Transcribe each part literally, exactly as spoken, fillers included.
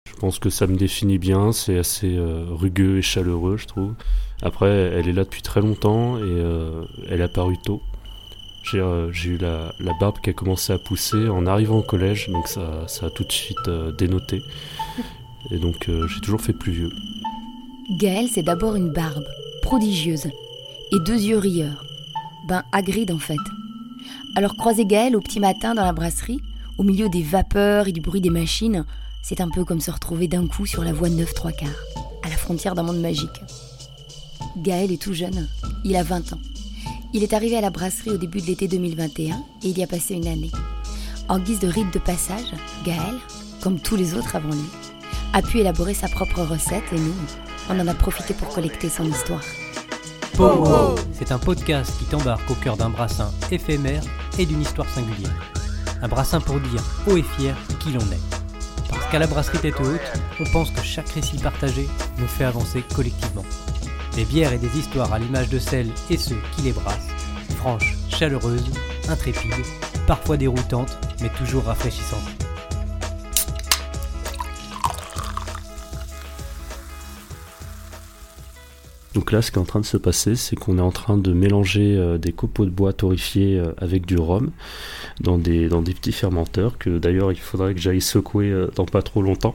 Je pense que ça me définit bien, c'est assez euh, rugueux et chaleureux, je trouve. Après, elle est là depuis très longtemps et euh, elle est apparue tôt. J'ai, euh, j'ai eu la, la barbe qui a commencé à pousser en arrivant au collège, donc ça, ça a tout de suite euh, dénoté. Et donc euh, j'ai toujours fait plus vieux. Gaël, c'est d'abord une barbe, prodigieuse, et deux yeux rieurs. Ben, Hagrid en fait. Alors croiser Gaël au petit matin dans la brasserie, au milieu des vapeurs et du bruit des machines, c'est un peu comme se retrouver d'un coup sur la voie neuf trois quarts, à la frontière d'un monde magique. Gaël est tout jeune, il a vingt ans. Il est arrivé à la brasserie au début de l'été deux mille vingt et un et il y a passé une année. En guise de rite de passage, Gaël, comme tous les autres avant lui, a pu élaborer sa propre recette et nous, on en a profité pour collecter son histoire. Pow, c'est un podcast qui t'embarque au cœur d'un brassin éphémère et d'une histoire singulière. Un brassin pour dire haut et fier qui l'on est. Parce qu'à la brasserie Tête Haute, on pense que chaque récit partagé nous fait avancer collectivement. Des bières et des histoires à l'image de celles et ceux qui les brassent, franches, chaleureuses, intrépides, parfois déroutantes, mais toujours rafraîchissantes. Donc là, ce qui est en train de se passer, c'est qu'on est en train de mélanger euh, des copeaux de bois torréfiés euh, avec du rhum dans des, dans des petits fermenteurs que d'ailleurs il faudrait que j'aille secouer euh, dans pas trop longtemps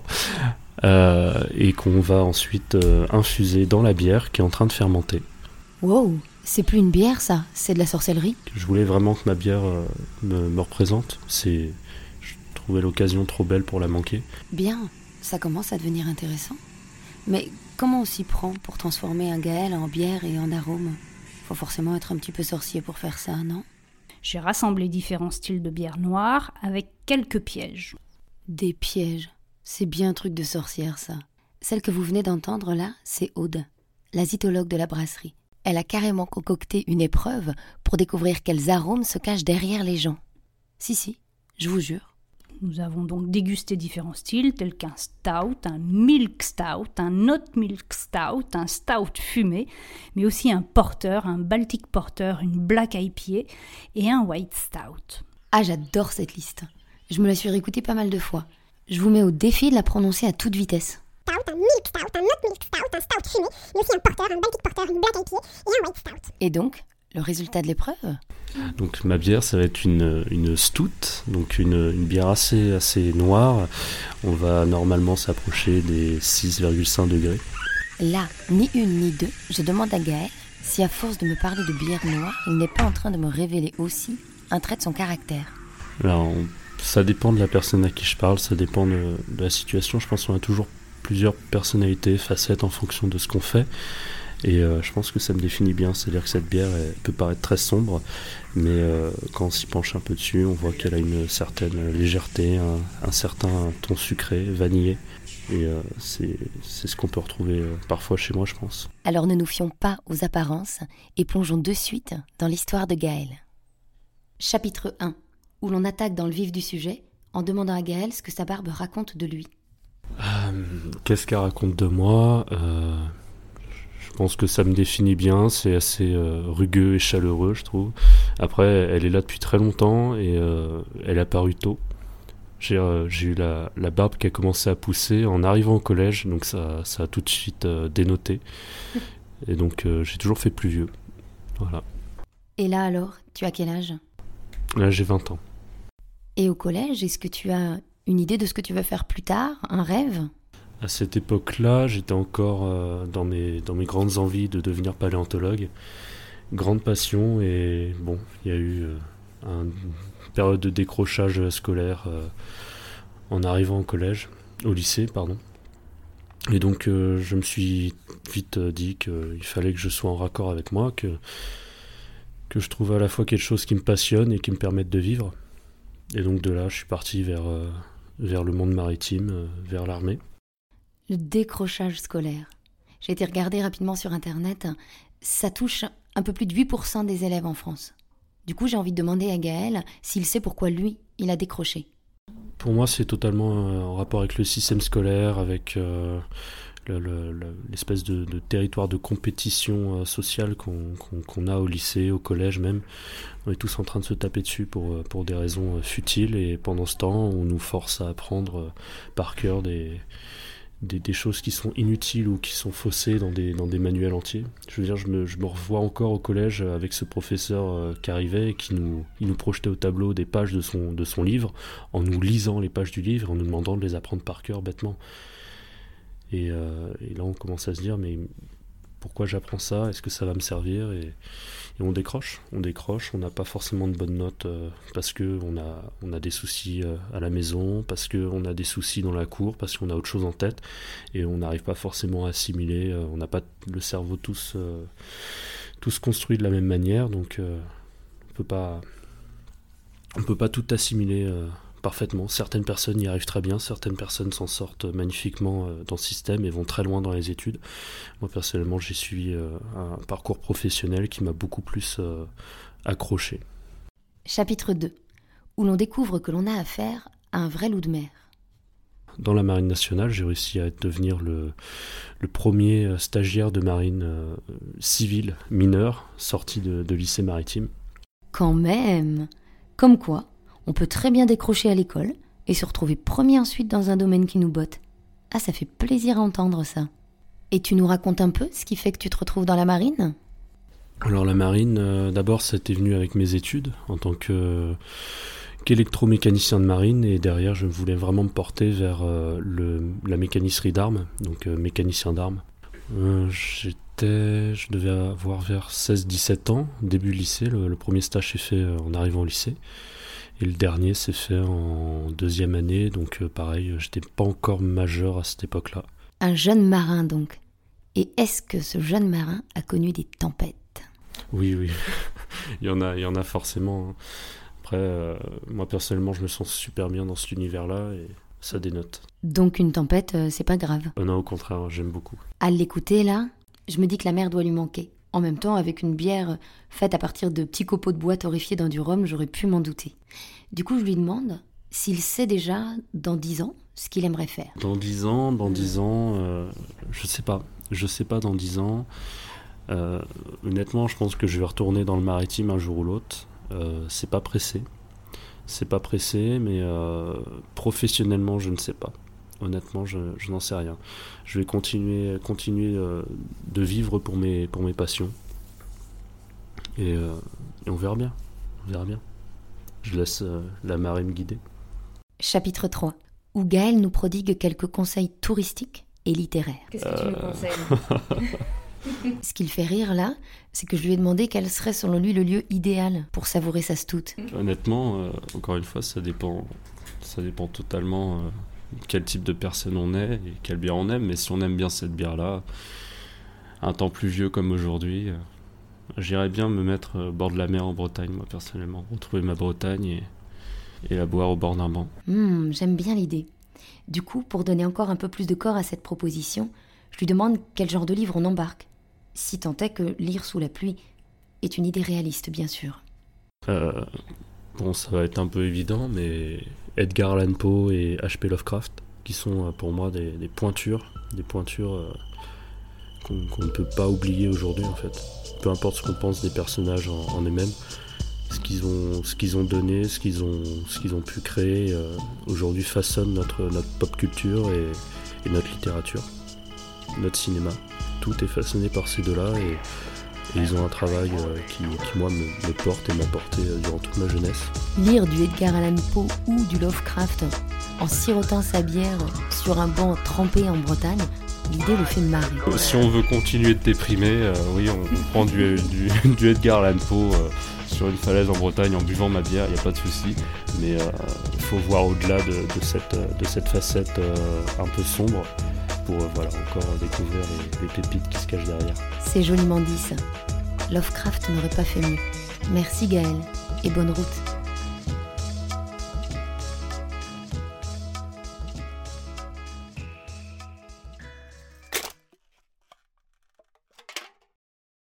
euh, et qu'on va ensuite euh, infuser dans la bière qui est en train de fermenter. Wow, c'est plus une bière ça, c'est de la sorcellerie. Je voulais vraiment que ma bière euh, me, me représente. C'est, je trouvais l'occasion trop belle pour la manquer. Bien, ça commence à devenir intéressant. Mais comment on s'y prend pour transformer un Gaël en bière et en arôme ? Faut forcément être un petit peu sorcier pour faire ça, non ? J'ai rassemblé différents styles de bière noire avec quelques pièges. Des pièges, c'est bien un truc de sorcière ça. Celle que vous venez d'entendre là, c'est Aude, la zytologue de la brasserie. Elle a carrément concocté une épreuve pour découvrir quels arômes se cachent derrière les gens. Si, si, je vous jure. Nous avons donc dégusté différents styles tels qu'un stout, un milk stout, un not milk stout, un stout fumé, mais aussi un porter, un Baltic porter, une black I P A et un white stout. Ah, j'adore cette liste. Je me la suis réécoutée pas mal de fois. Je vous mets au défi de la prononcer à toute vitesse. Stout, un milk stout, un not milk stout, un stout fumé, mais aussi un porter, un Baltic porter, une black I P A et un white stout. Et donc, le résultat de l'épreuve ? Donc ma bière, ça va être une, une stout, donc une, une bière assez, assez noire. On va normalement s'approcher des six virgule cinq degrés. Là, ni une ni deux, je demande à Gaël si à force de me parler de bière noire, il n'est pas en train de me révéler aussi un trait de son caractère. Alors, on, ça dépend de la personne à qui je parle, ça dépend de, de la situation. Je pense qu'on a toujours plusieurs personnalités, facettes en fonction de ce qu'on fait. Et euh, je pense que ça me définit bien, c'est-à-dire que cette bière elle peut paraître très sombre, mais euh, quand on s'y penche un peu dessus, on voit qu'elle a une certaine légèreté, un, un certain ton sucré, vanillé, et euh, c'est, c'est ce qu'on peut retrouver euh, parfois chez moi, je pense. Alors ne nous fions pas aux apparences et plongeons de suite dans l'histoire de Gaël. Chapitre un, où l'on attaque dans le vif du sujet en demandant à Gaël ce que sa barbe raconte de lui. Euh, qu'est-ce qu'elle raconte de moi euh... Je pense que ça me définit bien, c'est assez euh, rugueux et chaleureux, je trouve. Après, elle est là depuis très longtemps et euh, elle est apparue tôt. J'ai, euh, j'ai eu la, la barbe qui a commencé à pousser en arrivant au collège, donc ça, ça a tout de suite euh, dénoté. Et donc, euh, j'ai toujours fait plus vieux. Voilà. Et là alors, tu as quel âge ? Là, j'ai vingt ans. Et au collège, est-ce que tu as une idée de ce que tu vas faire plus tard ? Un rêve ? À cette époque-là, j'étais encore euh, dans, mes, dans mes grandes envies de devenir paléontologue. Grande passion et bon, il y a eu euh, un, une période de décrochage scolaire euh, en arrivant au collège, au lycée, pardon. Et donc euh, je me suis vite dit qu'il fallait que je sois en raccord avec moi, que, que je trouve à la fois quelque chose qui me passionne et qui me permette de vivre. Et donc de là, je suis parti vers, euh, vers le monde maritime, euh, vers l'armée. Le décrochage scolaire. J'ai été regarder rapidement sur Internet. Ça touche un peu plus de huit pour cent des élèves en France. Du coup, j'ai envie de demander à Gaël s'il sait pourquoi lui, il a décroché. Pour moi, c'est totalement euh, en rapport avec le système scolaire, avec euh, le, le, le, l'espèce de, de territoire de compétition euh, sociale qu'on, qu'on, qu'on a au lycée, au collège même. On est tous en train de se taper dessus pour, pour des raisons futiles, et pendant ce temps, on nous force à apprendre par cœur des, des, des choses qui sont inutiles ou qui sont faussées dans des, dans des manuels entiers. Je veux dire, je me, je me revois encore au collège avec ce professeur qui arrivait et qui nous, il nous projetait au tableau des pages de son, de son livre, en nous lisant les pages du livre, en nous demandant de les apprendre par cœur bêtement. Et, euh, et là, on commence à se dire, mais pourquoi j'apprends ça ? Est-ce que ça va me servir ? et, et on décroche, on décroche, on n'a pas forcément de bonnes notes euh, parce qu'on a, on a des soucis euh, à la maison, parce qu'on a des soucis dans la cour, parce qu'on a autre chose en tête, et on n'arrive pas forcément à assimiler, euh, on n'a pas le cerveau tous, euh, tous construit de la même manière, donc euh, on peut pas, on peut pas tout assimiler euh, parfaitement. Certaines personnes y arrivent très bien, certaines personnes s'en sortent magnifiquement euh, dans le système et vont très loin dans les études. Moi personnellement, j'ai suivi euh, un parcours professionnel qui m'a beaucoup plus euh, accroché. Chapitre deux, où l'on découvre que l'on a affaire à un vrai loup de mer. Dans la marine nationale, j'ai réussi à devenir le, le premier stagiaire de marine euh, civile mineur sorti de, de lycée maritime. Quand même. Comme quoi, on peut très bien décrocher à l'école et se retrouver premier ensuite dans un domaine qui nous botte. Ah, ça fait plaisir à entendre ça. Et tu nous racontes un peu ce qui fait que tu te retrouves dans la marine ? Alors la marine, euh, d'abord, c'était venu avec mes études en tant que, qu'électromécanicien de marine, et derrière, je voulais vraiment me porter vers euh, le, la mécanisserie d'armes, donc euh, mécanicien d'armes. Euh, j'étais, je devais avoir vers seize dix-sept ans, début lycée. Le, le premier stage s'est fait euh, en arrivant au lycée. Et le dernier s'est fait en deuxième année, donc euh, pareil, j'étais pas encore majeur à cette époque-là. Un jeune marin donc. Et est-ce que ce jeune marin a connu des tempêtes ? Oui, oui, il y en a, il y en a forcément. Après, euh, moi personnellement, je me sens super bien dans cet univers-là et ça dénote. Donc une tempête, euh, c'est pas grave ? euh, Non, au contraire, j'aime beaucoup. À l'écouter là, je me dis que la mer doit lui manquer. En même temps, avec une bière faite à partir de petits copeaux de bois torréfiés dans du rhum, j'aurais pu m'en douter. Du coup, je lui demande s'il sait déjà, dans dix ans, ce qu'il aimerait faire. Dans dix ans, dans dix ans, euh, je sais pas. Je sais pas dans dix ans. Euh, honnêtement, je pense que je vais retourner dans le maritime un jour ou l'autre. Euh, c'est pas pressé. C'est pas pressé, mais euh, professionnellement, je ne sais pas. Honnêtement, je, je n'en sais rien. Je vais continuer, continuer euh, de vivre pour mes, pour mes passions. Et, euh, et on verra bien. On verra bien. Je laisse euh, la marée me guider. Chapitre trois, où Gaël nous prodigue quelques conseils touristiques et littéraires. Qu'est-ce que euh... tu nous conseilles ? Ce qui le fait rire là, c'est que je lui ai demandé quel serait selon lui le lieu idéal pour savourer sa stout. Honnêtement, euh, encore une fois, ça dépend, ça dépend totalement... Euh... quel type de personne on est et quelle bière on aime, mais si on aime bien cette bière-là, un temps pluvieux comme aujourd'hui, euh, j'irais bien me mettre au bord de la mer en Bretagne, moi personnellement, retrouver ma Bretagne et, et la boire au bord d'un banc. Mmh, j'aime bien l'idée. Du coup, pour donner encore un peu plus de corps à cette proposition, je lui demande quel genre de livre on embarque, si tant est que lire sous la pluie est une idée réaliste, bien sûr. Euh, bon, ça va être un peu évident, mais... Edgar Allan Poe et H P Lovecraft, qui sont pour moi des, des pointures, des pointures euh, qu'on, qu'on ne peut pas oublier aujourd'hui en fait. Peu importe ce qu'on pense des personnages en, en eux-mêmes, ce qu'ils ont, ce qu'ils ont donné, ce qu'ils ont, ce qu'ils ont pu créer euh, aujourd'hui façonne notre, notre pop culture et, et notre littérature, notre cinéma. Tout est façonné par ces deux-là et Et ils ont un travail euh, qui, qui, moi, me, me porte et m'a porté euh, durant toute ma jeunesse. Lire du Edgar Allan Poe ou du Lovecraft en sirotant sa bière sur un banc trempé en Bretagne, l'idée le fait marrer. Si on veut continuer de déprimer, euh, oui, on, on prend du, du, du Edgar Allan Poe euh, sur une falaise en Bretagne en buvant ma bière, il n'y a pas de souci. Mais il euh, faut voir au-delà de, de, cette, de cette facette euh, un peu sombre pour euh, voilà, encore découvrir les, les pépites qui se cachent derrière. C'est joliment dit ça. Lovecraft n'aurait pas fait mieux. Merci Gaël et bonne route.